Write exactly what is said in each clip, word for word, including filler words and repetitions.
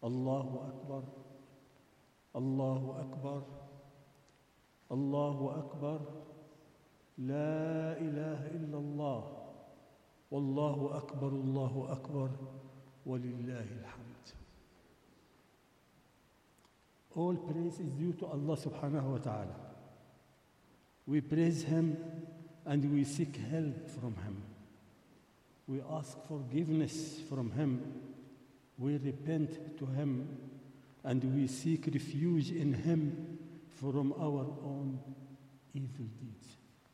Allahu Akbar, Allahu Akbar, Allahu Akbar, La ilaha illallah, Wallahu Akbar, Allahu Akbar, Walillahi alhamd. All praise is due to Allah subhanahu wa ta'ala. We praise Him and we seek help from Him. We ask forgiveness from Him. We repent to Him and we seek refuge in Him from our own evil deeds.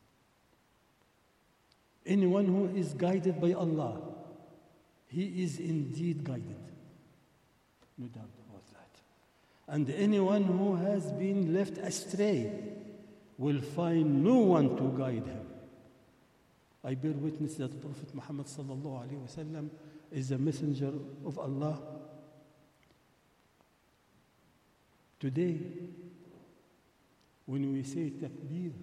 Anyone who is guided by Allah, he is indeed guided. No doubt about that. And anyone who has been left astray will find no one to guide him. I bear witness that Prophet Muhammad sallallahu alaihi wasallam is a messenger of Allah. Today, when we say takbir,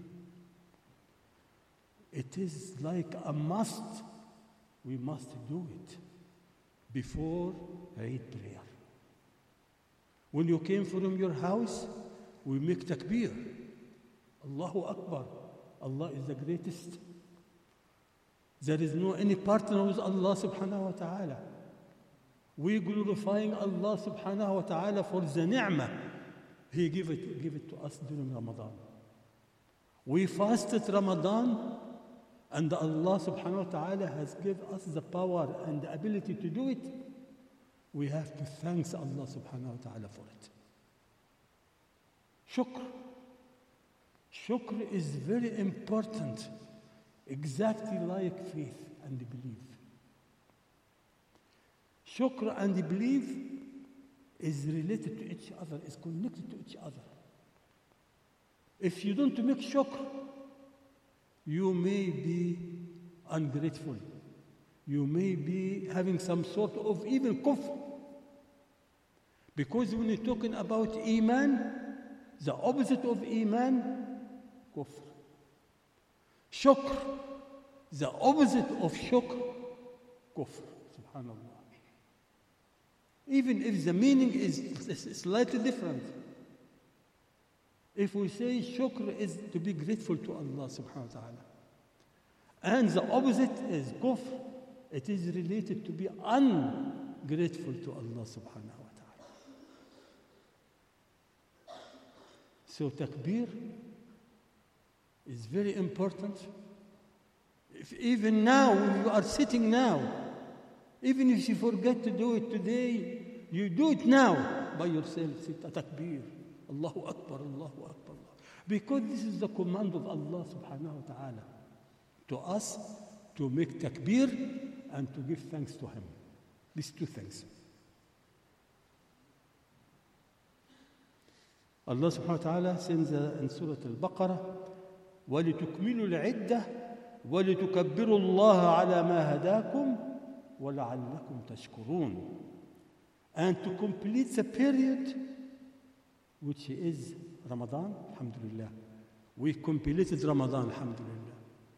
it is like a must. We must do it before Eid prayer. When you came from your house, we make takbir. Allahu Akbar. Allah is the greatest. There is no any partner with Allah subhanahu wa ta'ala. We glorifying Allah subhanahu wa ta'ala for the ni'mah He give it, give it to us during Ramadan. We fasted Ramadan and Allah subhanahu wa ta'ala has given us the power and the ability to do it. We have to thank Allah subhanahu wa ta'ala for it. Shukr. Shukr is very important, exactly like faith and belief. Shukr and belief is related to each other, is connected to each other. If you don't make shukr, you may be ungrateful. You may be having some sort of even kufr. Because when you're talking about iman, the opposite of iman, kufr. Shukr, the opposite of shukr, kufr. Subhanallah. Even if the meaning is slightly different. If we say shukr is to be grateful to Allah subhanahu wa ta'ala. And the opposite is kufr. It is related to be ungrateful to Allah subhanahu wa ta'ala. So takbir is very important. If even now, when you are sitting now, even if you forget to do it today, you do it now by yourself. Sit at takbir. Allahu Akbar, Allahu Akbar. Because this is the command of Allah subhanahu wa ta'ala to us to make takbir and to give thanks to Him. These two things. Allah subhanahu wa ta'ala says in Surah Al-Baqarah, وَلِتُكْمِلُوا الْعِدَّةِ وَلِتُكَبِّرُوا اللَّهَ عَلَى مَا هَدَاكُمْ وَلَعَلَّكُمْ تَشْكُرُونَ. And to complete the period, which is Ramadan, alhamdulillah. We completed Ramadan, alhamdulillah.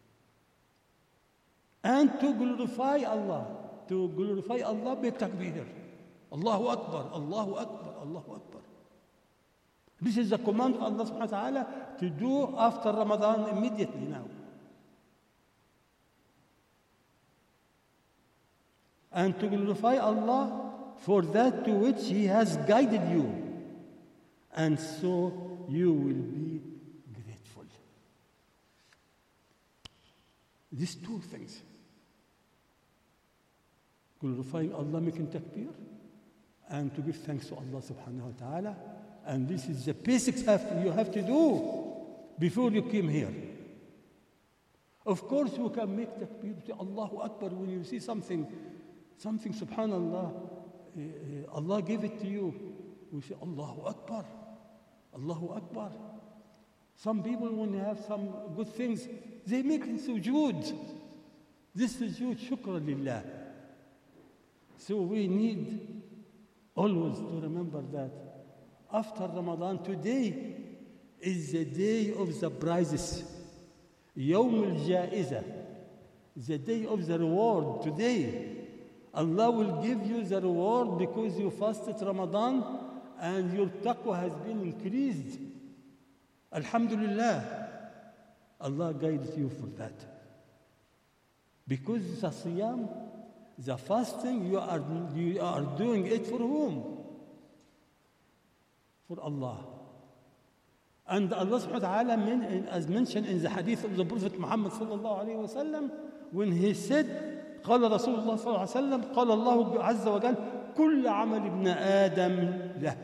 And to glorify Allah, to glorify Allah, make takbir. Allahu Akbar, Allahu Akbar, Allahu Akbar. This is the command of Allah subhanahu wa ta'ala to do after Ramadan immediately now. And to glorify Allah for that to which He has guided you. And so you will be grateful. These two things. Glorifying Allah, making takbir, and to give thanks to Allah subhanahu wa ta'ala. And this is the basics you have to do before you came here. Of course, you can make takbir to Allahu Akbar when you see something, something subhanallah, uh, Allah gave it to you. We say Allahu Akbar, Allahu Akbar. Some people, when they have some good things, they make sujood. This sujood, shukran lillah. So we need always to remember that after Ramadan, today is the day of the prizes. Yawm al-Ja'iza, the day of the reward today. Allah will give you the reward because you fasted Ramadan and your taqwa has been increased. Alhamdulillah. Allah guides you for that. Because the siyam, the fasting, you are, you are doing it for whom? For Allah. And Allah subhanahu wa ta'ala, as mentioned in the hadith of the Prophet Muhammad sallallahu alayhi wa sallam, when he said, قال رسول الله صلى الله عليه وسلم قال الله عز وجل كل عمل ابن آدم له.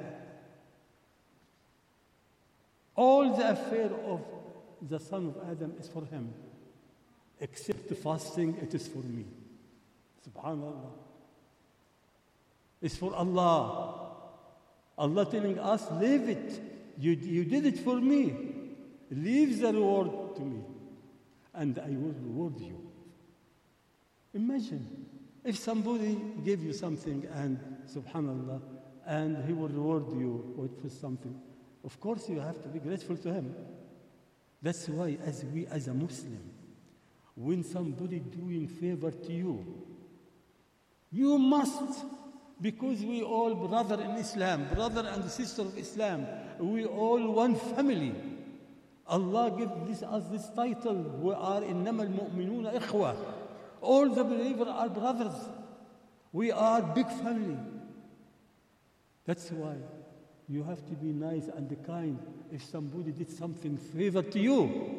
All the affair of the son of Adam is for him, except the fasting, it is for me. Subhanallah. It's for Allah. Allah telling us, leave it. You, you did it for me. Leave the reward to me, and I will reward you. Imagine if somebody gave you something and, subhanallah, and he will reward you with something. Of course, you have to be grateful to him. That's why, as we, as a Muslim, when somebody doing favor to you, you must, because we all brother in Islam, brother and sister of Islam, we all one family. Allah give this, us this title, we are إنما المؤمنون إخوة. All the believers are brothers. We are big family. That's why you have to be nice and kind if somebody did something favor to you.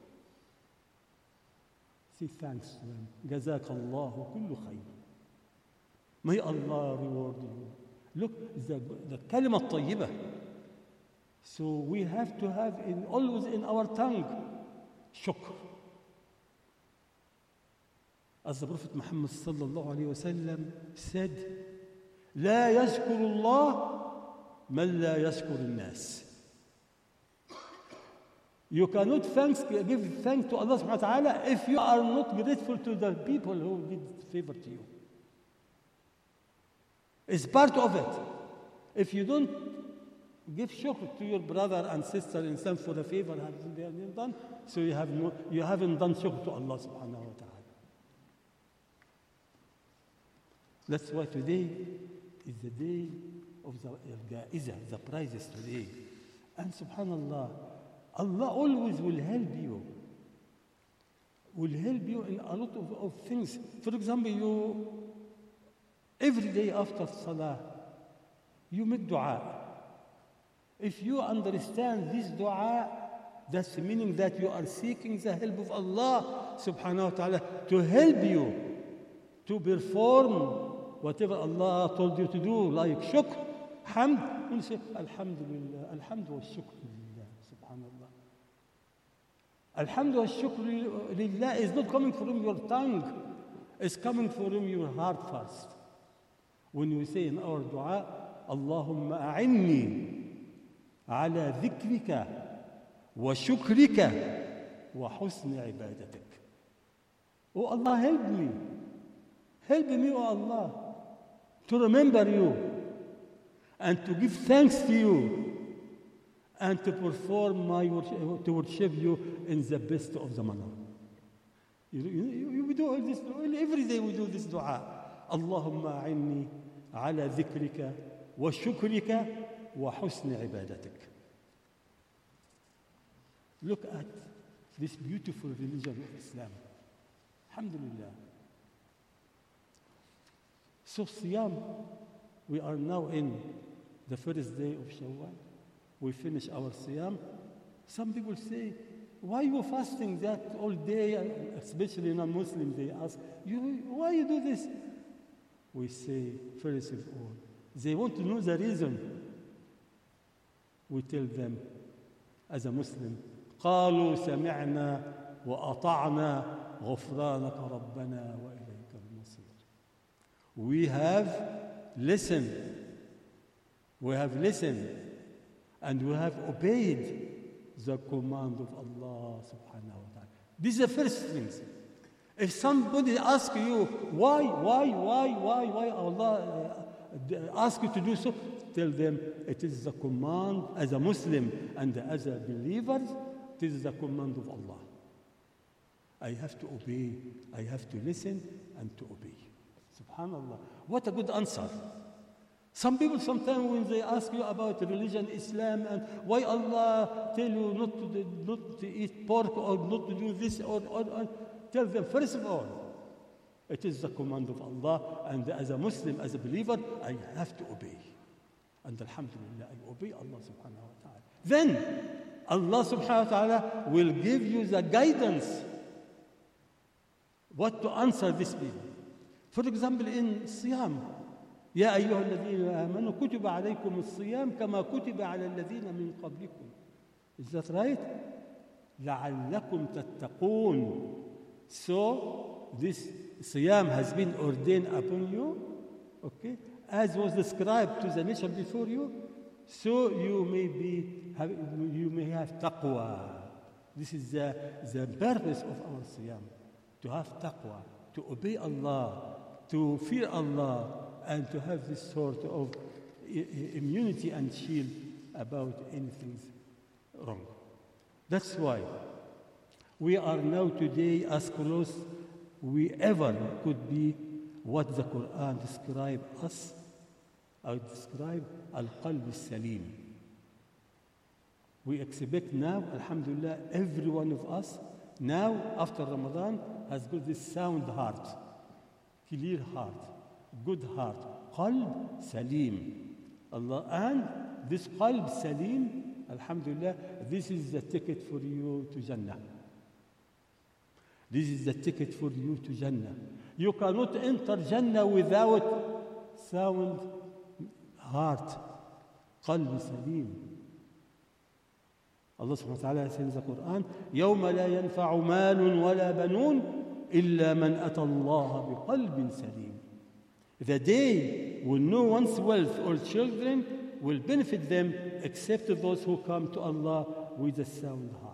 Say thanks to them. جزاك الله كل خير. May Allah reward you. Look, the, the kalima الطيبة. So we have to have in, always in our tongue, shukr. As the Prophet Muhammad sallallahu alayhi wa sallam said, لا يشكر الله من لا يشكر الناس. You cannot thanks, give thanks to Allah subhanahu wa ta'ala if you are not grateful to the people who did favor to you. It's part of it. If you don't give shukr to your brother and sister in some for the favor they have done, so you, have no, you haven't done shukr to Allah subhanahu wa ta'ala. That's why today is the day of the Jaizah, the prizes today. And subhanallah, Allah always will help you. Will help you in a lot of, of things. For example, you, every day after salah, you make dua. If you understand this dua, that's meaning that you are seeking the help of Allah subhanahu wa ta'ala to help you to perform whatever Allah told you to do, like shukr, hamd, you say, Alhamdulillah, Alhamdu wa shukr lillah, subhanallah. Alhamdu wa shukr lillah is not coming from your tongue, it's coming from your heart first. When we say in our dua, Allahumma a'inni ala dhikrika wa shukrika wa husni ibadatik. Oh Allah, help me. Help me, oh Allah, to remember you and to give thanks to you and to perform my worship, to worship you in the best of the manner. You, you, you, we do all this, every day we do this dua. Allahumma a'inni ala dhikrika wa shukrika wa husni ibadatik. Look at this beautiful religion of Islam. Alhamdulillah. So Siyam, we are now in the first day of Shawwal. We finish our Siyam. Some people say, why you fasting that all day, especially non-Muslims, they ask, you, why you do this? We say, first of all, they want to know the reason. We tell them, as a Muslim, قالوا سمعنا وأطعنا غفرانك ربنا وإليك المصير. We have listened, we have listened, and we have obeyed the command of Allah subhanahu wa ta'ala. This is the first thing. If somebody asks you, why, why, why, why, why Allah uh, asks you to do so, tell them it is the command as a Muslim and as a believer, it is the command of Allah. I have to obey, I have to listen and to obey. Subhanallah. What a good answer. Some people sometimes when they ask you about religion, Islam, and why Allah tell you not to, do, not to eat pork or not to do this, or, or, or tell them, first of all, it is the command of Allah, and as a Muslim, as a believer, I have to obey. And alhamdulillah, I obey Allah subhanahu wa ta'ala. Then Allah subhanahu wa ta'ala will give you the guidance what to answer this people. For example, in Siyam, يا أيها الذين آمنوا كتب عليكم الصيام كما كتب على الذين من قبلكم. Is that right? لعلكم تتقون. So this Siyam has been ordained upon you, okay, as was described to the nation before you, so you may be have, you may have taqwa. This is the, the purpose of our Siyam, to have taqwa, to obey Allah, to fear Allah, and to have this sort of immunity and shield about anything wrong. That's why we are now today as close we ever could be what the Quran describes us, or describe al-qalb al-salim. We expect now, alhamdulillah, every one of us now after Ramadan has got this sound heart, clear heart, good heart, qalb salim. Allah, and this qalb salim, alhamdulillah, this is the ticket for you to Jannah. This is the ticket for you to Jannah. You cannot enter Jannah without sound heart, qalb salim. Allah subhanahu wa ta'ala says in the Quran, يَوْمَ لَا يَنْفَعُ مَالٌ وَلَا بَنُونَ إِلَّا مَنْ أَتَى اللَّهَ بِقَلْبٍ سَلِيمٍ. The day when no one's wealth or children will benefit them except those who come to Allah with a sound heart.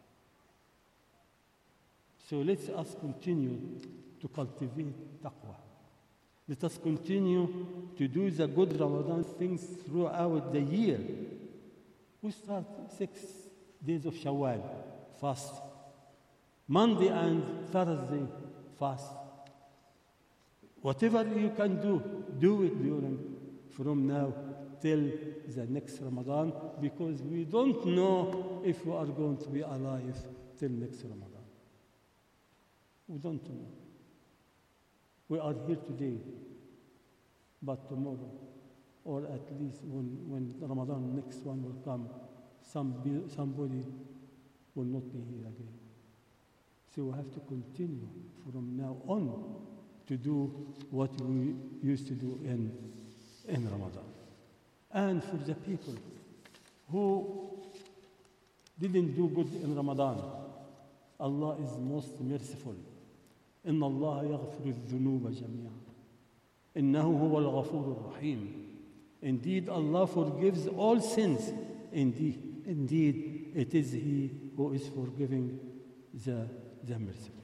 So let us continue to cultivate taqwa. Let us continue to do the good Ramadan things throughout the year. We start six days of Shawwal, fast. Monday and Thursday, fast. Whatever you can do, do it during from now till the next Ramadan, because we don't know if we are going to be alive till next Ramadan. We don't know. We are here today, but tomorrow, or at least when, when Ramadan next one will come, some, somebody will not be here again. So we have to continue from now on to do what we used to do in, in Ramadan. And for the people who didn't do good in Ramadan, Allah is most merciful. إن الله يغفر الذنوب جميعا إنه هو الغفور الرحيم. Indeed, Allah forgives all sins. Indeed, indeed, it is He who is forgiving the, the merciful.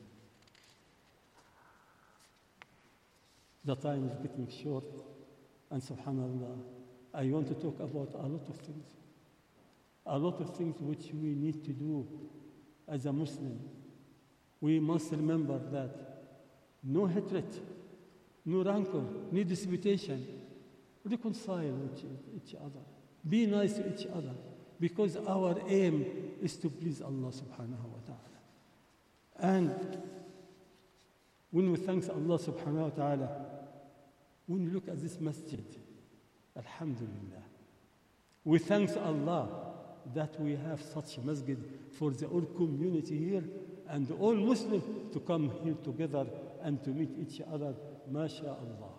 The time is getting short, and subhanallah, I want to talk about a lot of things. A lot of things which we need to do as a Muslim. We must remember that no hatred, no rancor, no disputation. Reconcile with each other. Be nice to each other, because our aim is to please Allah subhanahu wa ta'ala. And when we thank Allah subhanahu wa ta'ala, when we look at this masjid, alhamdulillah, we thank Allah that we have such masjid for the whole community here and all Muslims to come here together and to meet each other, mashallah.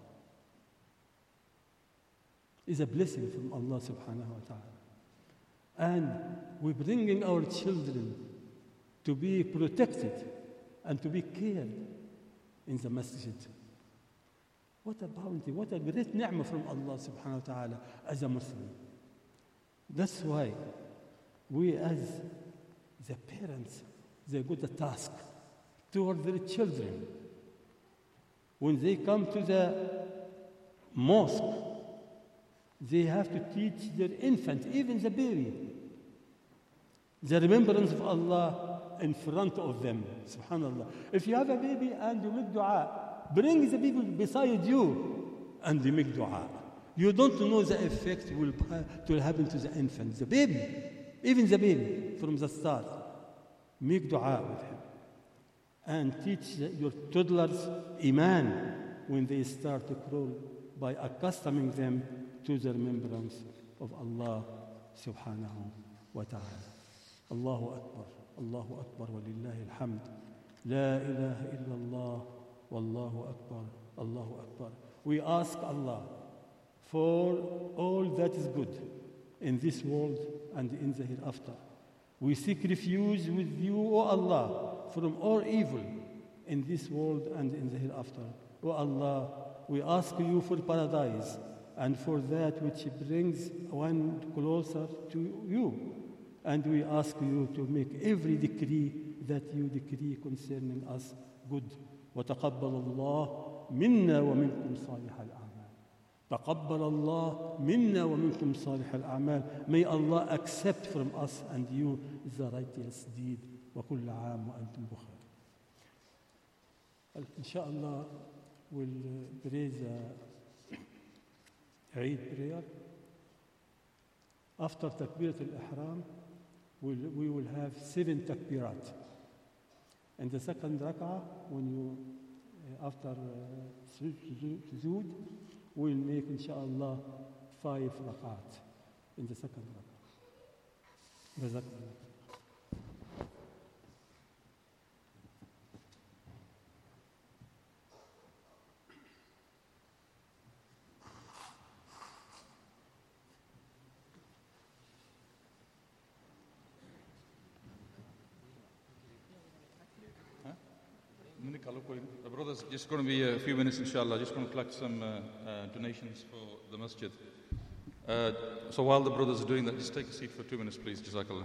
Is a blessing from Allah subhanahu wa ta'ala. And we're bringing our children to be protected and to be cared in the masjid. What a bounty, what a great ni'mah from Allah subhanahu wa ta'ala as a Muslim. That's why we as the parents, they got a task toward their children. When they come to the mosque, they have to teach their infant, even the baby, the remembrance of Allah in front of them. Subhanallah. If you have a baby and you make dua, Bring the people beside you and they make dua. You don't know the effect will, will happen to the infant, the baby, even the baby from the start. Make dua with him. And teach the, your toddlers iman when they start to crawl by accustoming them to the remembrance of Allah subhanahu wa ta'ala. Allahu Akbar, Allahu Akbar, wa lillahi alhamd. La ilaha illallah, wallahu Akbar, Allahu Akbar. We ask Allah for all that is good in this world and in the hereafter. We seek refuge with you, O Allah, from all evil in this world and in the hereafter. O Allah, we ask you for paradise and for that which brings one closer to you. And we ask you to make every decree that you decree concerning us good. وتقبل الله منا ومنكم صالح الأعمال. تقبل الله منا ومنكم صالح الأعمال. May Allah accept from us and you the righteous deed. وكل عام وأنتم بخير. Inshallah, we'll pray the Eid prayer. After Takbirat al-Ihram, we'll, we will have seven takbirat. And the second rak'ah, when you, uh, after uh, sujood, we'll make, inshallah, five rak'at in the second rak'ah. Jazakallah. The brothers, just going to be a few minutes, inshallah. Just going to collect some uh, uh, donations for the masjid. Uh, so while the brothers are doing that, just take a seat for two minutes, please. Jazakallah.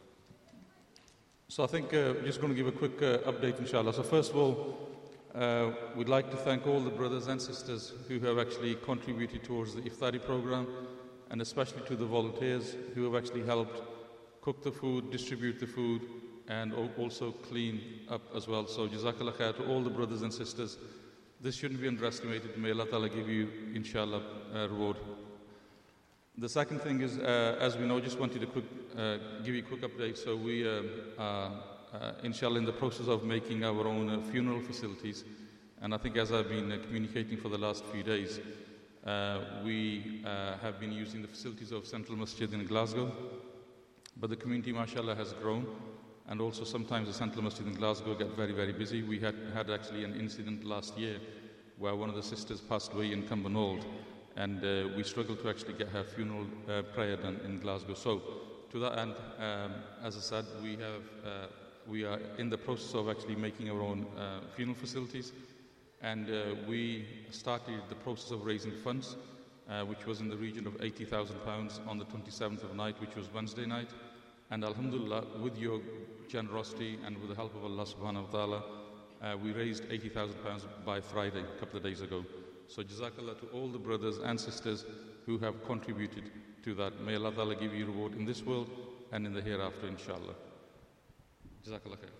So I think uh, just going to give a quick uh, update, inshallah. So first of all, uh, we'd like to thank all the brothers and sisters who have actually contributed towards the Iftari program, and especially to the volunteers who have actually helped cook the food, distribute the food, and also clean up as well. So Jazakallah khair to all the brothers and sisters. This shouldn't be underestimated. May Allah Ta'ala give you, inshallah, a reward. The second thing is, uh, as we know, just wanted to quick, uh, give you a quick update. So we uh, are, uh, inshallah, in the process of making our own uh, funeral facilities. And I think as I've been uh, communicating for the last few days, uh, we uh, have been using the facilities of Central Masjid in Glasgow. But the community, mashallah, has grown. And also sometimes the Central Masjid in Glasgow get very, very busy. We had, had actually an incident last year where one of the sisters passed away in Cumbernauld, and uh, we struggled to actually get her funeral uh, prayer done in Glasgow. So to that end, um, as I said, we, have, uh, we are in the process of actually making our own uh, funeral facilities, and uh, we started the process of raising funds, uh, which was in the region of eighty thousand pounds on the twenty-seventh of night, which was Wednesday night. And alhamdulillah, with your generosity and with the help of Allah subhanahu wa ta'ala, uh, we raised eighty thousand pounds by Friday, a couple of days ago. So jazakallah to all the brothers and sisters who have contributed to that. May Allah ta'ala give you reward in this world and in the hereafter, inshallah. Jazakallah khair.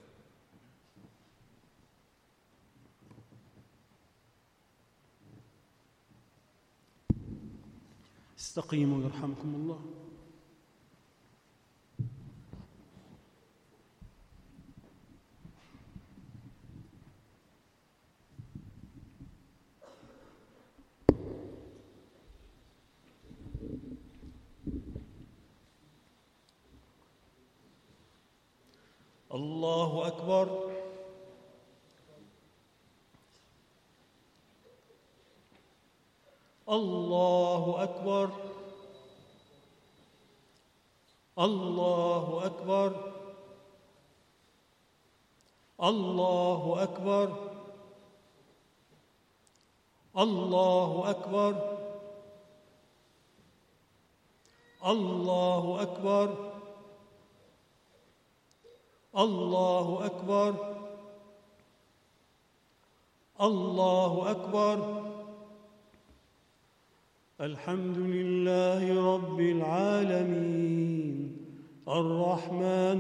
استقيموا يرحمكم الله. الله أكبر. الله أكبر. الله أكبر. الله أكبر. الله أكبر. الله أكبر. الله أكبر. الله أكبر. الحمد لله رب العالمين الرحمن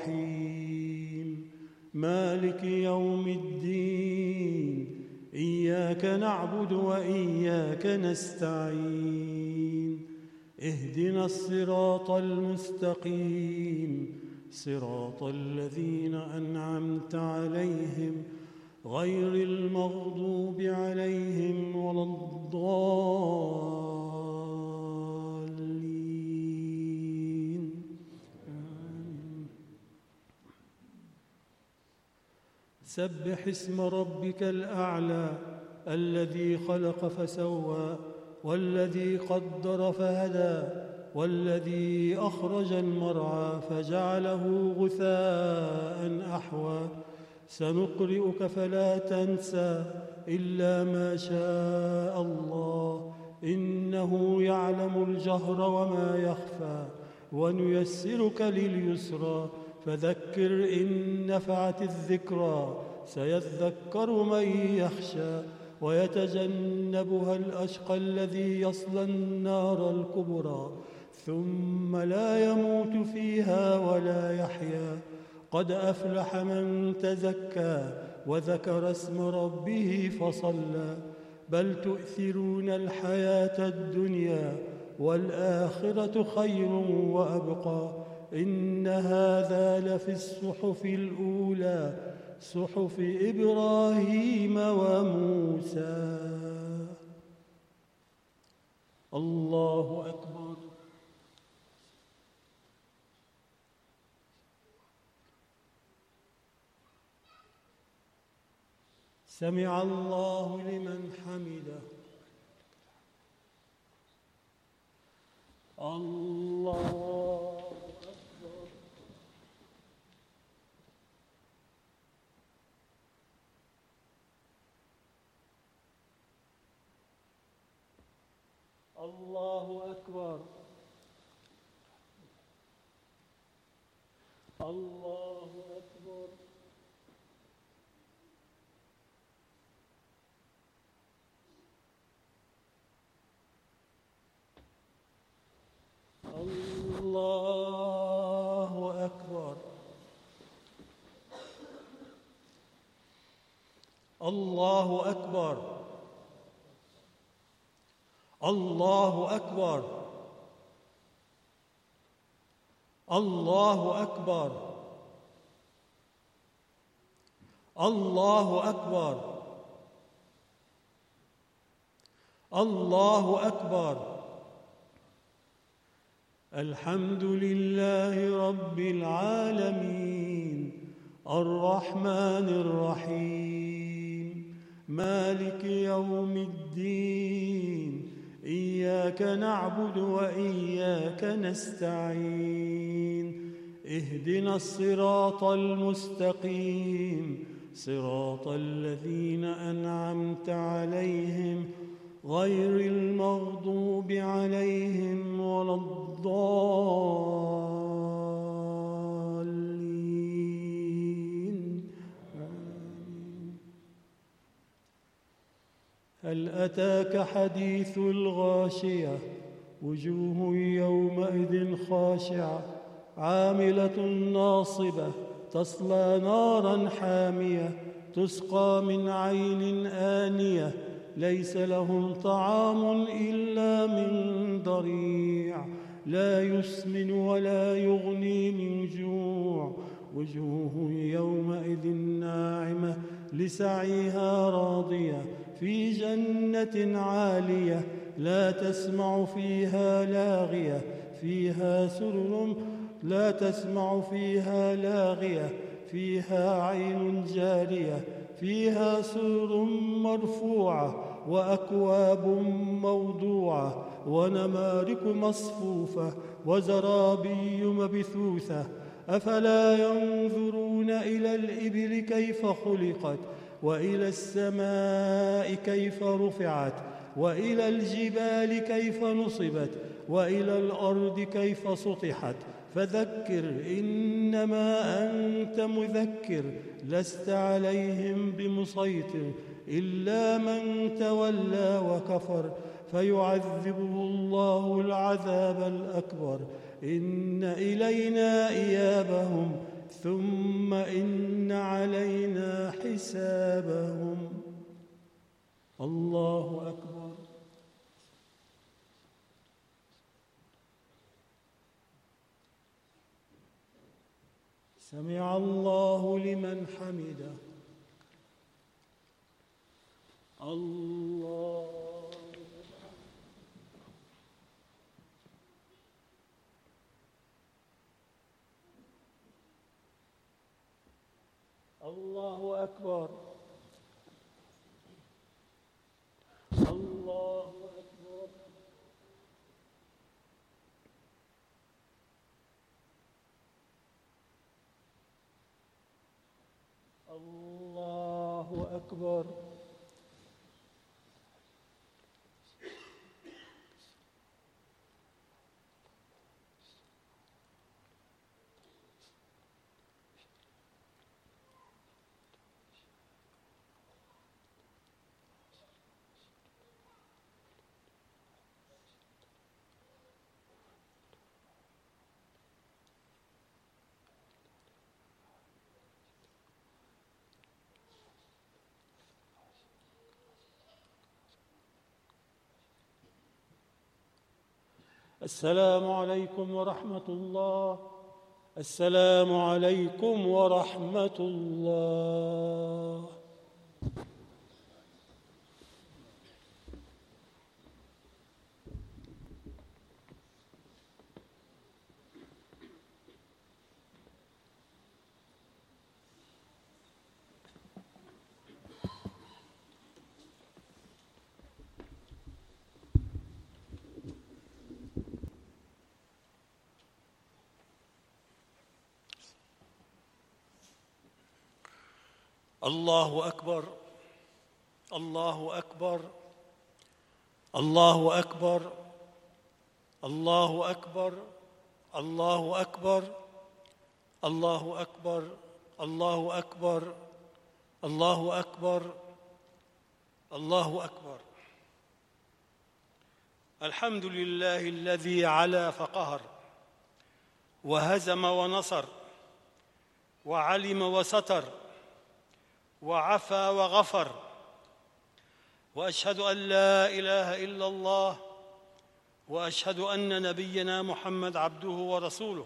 الرحيم مالك يوم الدين إياك إياك نعبد وإياك نستعين اهدنا الصراط المستقيم صراط الذين أنعمت عليهم غير المغضوب عليهم ولا الضالين آمين. سبح اسم ربك الأعلى الذي خلق فسوى والذي قدر فهدى والذي أخرج المرعى فجعله غثاء أحوى سنقرئك فلا تنسى إلا ما شاء الله إنه يعلم الجهر وما يخفى ونيسرك لليسرى فذكر إن نفعت الذكرى سيذكر من يخشى ويتجنبها الأشقى الذي يصلى النار الكبرى ثم لا يموت فيها ولا يحيا قد أفلح من تزكى وذكر اسم ربه فصلى بل تؤثرون الحياة الدنيا والآخرة خير وأبقى إن هذا لفي الصحف الأولى صحف إبراهيم وموسى. الله أكبر. سمع الله لمن حمده. الله أكبر. الله أكبر. الله أكبر. الله أكبر. الله أكبر. الله أكبر. الله أكبر. الله أكبر. الله أكبر. الحمد لله رب العالمين الرحمن الرحيم مالك يوم الدين إياك نعبد وإياك نستعين اهدنا الصراط المستقيم صراط الذين أنعمت عليهم غير المغضوب عليهم ولا الضالين آمين. هل أتاك حديث الغاشية وجوه يومئذ خاشعة عاملة ناصبة تصلى نارا حامية تسقى من عين آنية ليس لهم طعام إلا من ضريع لا يسمن ولا يغني من جوع وجوه يومئذ ناعمة لسعيها راضية في جنة عالية لا تسمع فيها لاغية فيها سرر لا تسمع فيها لاغية فيها عين جارية فيها سرر مرفوعة وأكواب موضوعة ونمارق مصفوفة وزرابي مبثوثة أفلا ينظرون إلى الإبل كيف خلقت وإلى السماء كيف رفعت وإلى الجبال كيف نصبت وإلى الأرض كيف سطحت فذكر إنما أنت مذكر لست عليهم بمسيطر إلا من تولى وكفر فيعذبه الله العذاب الأكبر إن إلينا إيابهم ثم إن علينا حسابهم. الله أكبر. سمع الله لمن حمده. الله الله أكبر. الله أكبر. الله أكبر. السلام عليكم ورحمة الله. السلام عليكم ورحمة الله. الله أكبر. الله أكبر. الله أكبر. الله أكبر. الله أكبر. الله أكبر. الله أكبر. الله أكبر. الله أكبر. الحمد لله الذي علا فقهر، وهزم ونصر، وعلم وستر، وعفى وغفر. وأشهد أن لا إله إلا الله، وأشهد أن نبينا محمد عبده ورسوله.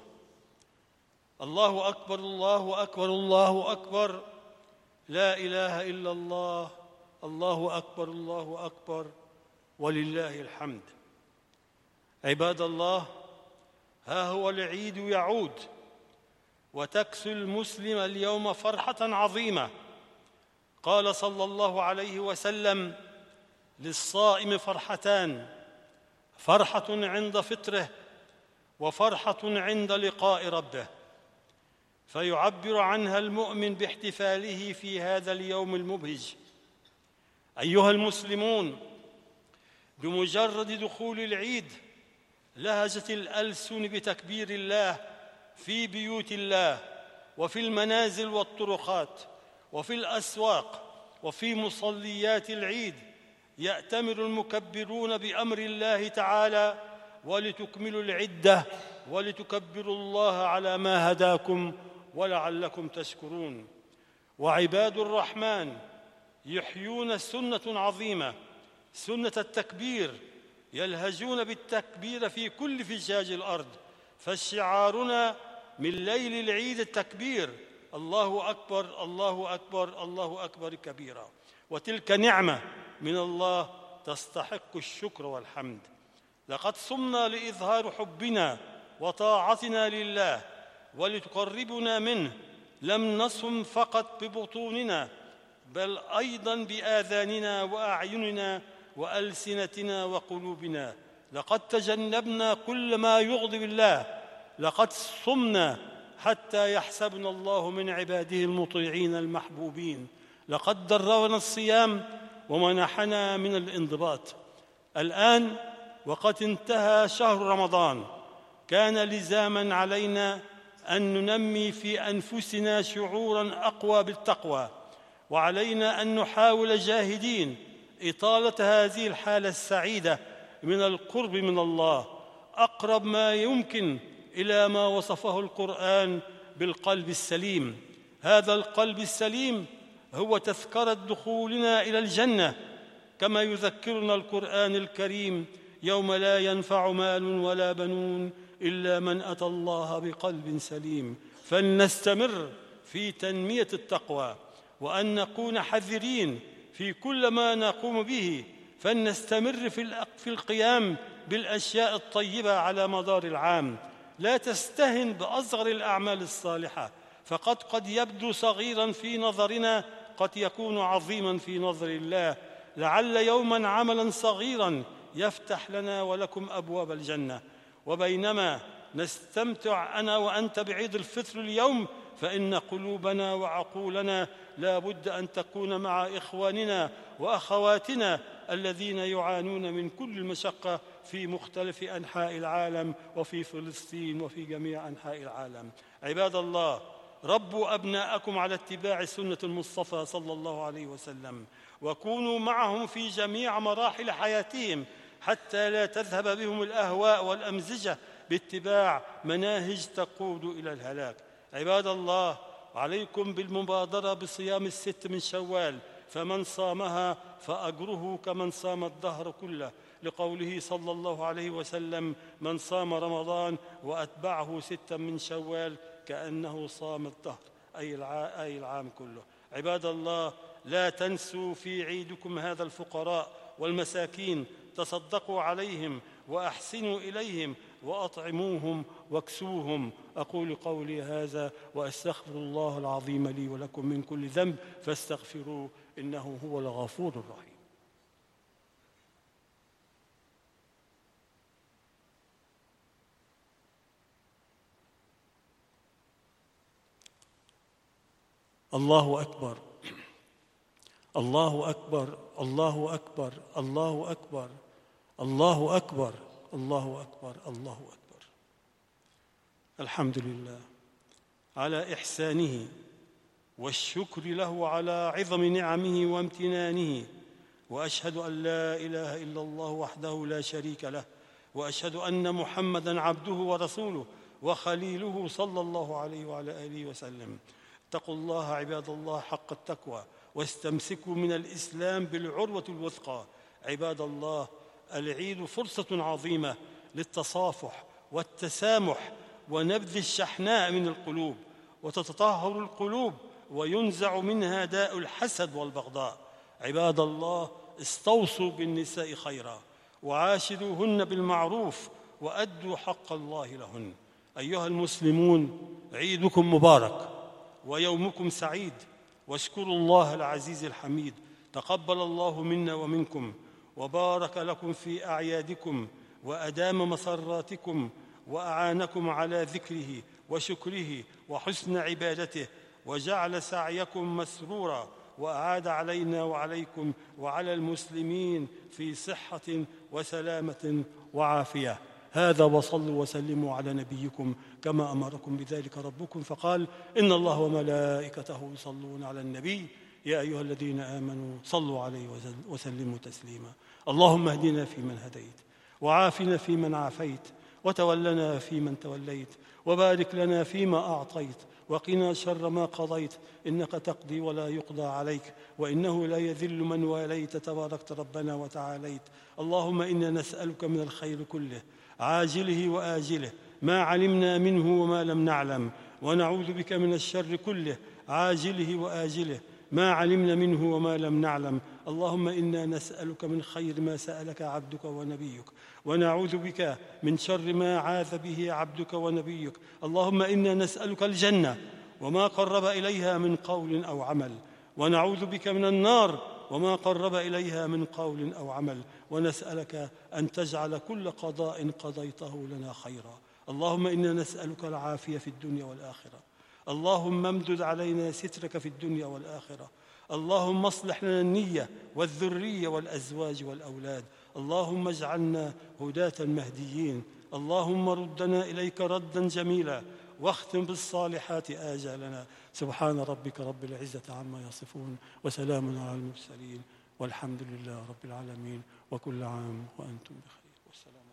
الله أكبر. الله أكبر. الله أكبر. لا إله إلا الله. الله أكبر. الله أكبر، ولله الحمد. عباد الله، ها هو العيد يعود، وتكسو المسلم اليوم فرحة عظيمة. قال صلى الله عليه وسلم: للصائم فرحتان، فرحة عند فطره، وفرحة عند لقاء ربه، فيعبر عنها المؤمن باحتفاله في هذا اليوم المبهج. أيها المسلمون، بمجرد دخول العيد لهجت الألسن بتكبير الله في بيوت الله، وفي المنازل والطرقات، وفي الأسواق، وفي مصليات العيد. يأتمر المكبرون بأمر الله تعالى: ولتكملوا العدة ولتكبروا الله على ما هداكم ولعلكم تشكرون. وعباد الرحمن يحيون سنة عظيمة، سنة التكبير، يلهجون بالتكبير في كل فجاج الأرض. فشعارنا من ليل العيد التكبير: الله أكبر. الله أكبر. الله أكبر كبيرا. وتلك نعمة من الله تستحق الشكر والحمد. لقد صمنا لإظهار حبنا وطاعتنا لله ولتقربنا منه. لم نصم فقط ببطوننا، بل أيضاً بآذاننا وأعيننا وألسنتنا وقلوبنا. لقد تجنبنا كل ما يغضب الله. لقد صمنا حتى يحسبنا الله من عباده المطيعين المحبوبين. لقد دررنا الصيام ومنحنا من الانضباط. الآن وقد انتهى شهر رمضان، كان لزاماً علينا أن ننمي في أنفسنا شعوراً أقوى بالتقوى، وعلينا أن نحاول جاهدين إطالة هذه الحالة السعيدة من القرب من الله، أقرب ما يمكن إلى ما وصفه القرآن بالقلب السليم. هذا القلب السليم هو تذكرة دخولنا إلى الجنة، كما يذكرنا القرآن الكريم يوم لا ينفع مال ولا بنون إلا من أتى الله بقلب سليم. فلنستمر في تنمية التقوى، وأن نكون حذرين في كل ما نقوم به، فلنستمر في القيام بالأشياء الطيبة على مدار العام. لا تستهن بأصغر الأعمال الصالحة، فقد قد يبدو صغيراً في نظرنا، قد يكون عظيماً في نظر الله. لعل يوماً عملاً صغيراً يفتح لنا ولكم أبواب الجنة. وبينما نستمتع أنا وأنت بعيد الفطر اليوم، فإن قلوبنا وعقولنا لا بد أن تكون مع إخواننا وأخواتنا الذين يعانون من كل المشقة في مختلف أنحاء العالم، وفي فلسطين وفي جميع أنحاء العالم. عباد الله، ربوا أبناءكم على اتباع سنة المصطفى صلى الله عليه وسلم، وكونوا معهم في جميع مراحل حياتهم، حتى لا تذهب بهم الأهواء والأمزجة باتباع مناهج تقود إلى الهلاك. عباد الله، عليكم بالمبادرة بصيام الست من شوال، فمن صامها فأجره كمن صام الدهر كله، لقوله صلى الله عليه وسلم: من صام رمضان وأتبعه ستا من شوال كأنه صام الدهر، أي العام كله. عباد الله، لا تنسوا في عيدكم هذا الفقراء والمساكين، تصدقوا عليهم وأحسنوا إليهم وأطعموهم واكسوهم. أقول قولي هذا وأستغفر الله العظيم لي ولكم من كل ذنب، فاستغفروه إنه هو الغفور الرحيم. الله أكبر، الله أكبر، الله أكبر، الله أكبر، الله أكبر، الله أكبر، الله أكبر. الحمد لله على إحسانه، والشكر له على عظم نعمه وامتنانه، وأشهد أن لا إله إلا الله وحده لا شريك له، وأشهد أن محمدًا عبده ورسوله وخليله صلى الله عليه وعلى آله وسلم. اتقوا الله عباد الله حق التقوى، واستمسكوا من الإسلام بالعروة الوثقى. عباد الله، العيد فرصة عظيمة للتصافح والتسامح ونبذ الشحناء من القلوب، وتتطهر القلوب وينزع منها داء الحسد والبغضاء. عباد الله، استوصوا بالنساء خيرا، وعاشروهن بالمعروف، وأدوا حق الله لهن. أيها المسلمون، عيدكم مبارك ويومكم سعيد، واشكروا الله العزيز الحميد. تقبل الله منا ومنكم، وبارك لكم في أعيادكم، وأدام مسراتكم، وأعانكم على ذكره وشكره وحسن عبادته، وجعل سعيكم مسرورا، وأعاد علينا وعليكم وعلى المسلمين في صحة وسلامة وعافية. هذا، وصلوا وسلموا على نبيكم كما أمركم بذلك ربكم، فقال: إن الله وملائكته يصلون على النبي يا أيها الذين آمنوا صلوا عليه وسلموا تسليما. اللهم اهدنا فيمن هديت، وعافنا فيمن عافيت، وتولنا فيمن توليت، وبارك لنا فيما أعطيت، وقنا شر ما قضيت، إنك تقضي ولا يقضى عليك، وإنه لا يذل من واليت، تباركت ربنا وتعاليت. اللهم إنا نسألك من الخير كله عاجله وآجله، ما علمنا منه وما لم نعلم، ونعوذ بك من الشر كله عاجله وآجله، ما علمنا منه وما لم نعلم. اللهم إنا نسألك من خير ما سألك عبدك ونبيك، ونعوذ بك من شر ما عاذ به عبدك ونبيك. اللهم إنا نسألك الجنة وما قرب إليها من قول أو عمل، ونعوذ بك من النار وما قرب إليها من قول أو عمل، ونسألك أن تجعل كل قضاء قضيته لنا خيرا. اللهم إنا نسألك العافية في الدنيا والآخرة. اللهم امدد علينا سترك في الدنيا والآخرة. اللهم اصلح لنا النية والذرية والأزواج والأولاد. اللهم اجعلنا هداة مهديين. اللهم ردنا إليك ردا جميلا، واختم بالصالحات آجالنا. سبحان ربك رب العزة عما يصفون، وسلام على المرسلين، والحمد لله رب العالمين، وكل عام وأنتم بخير، والسلام.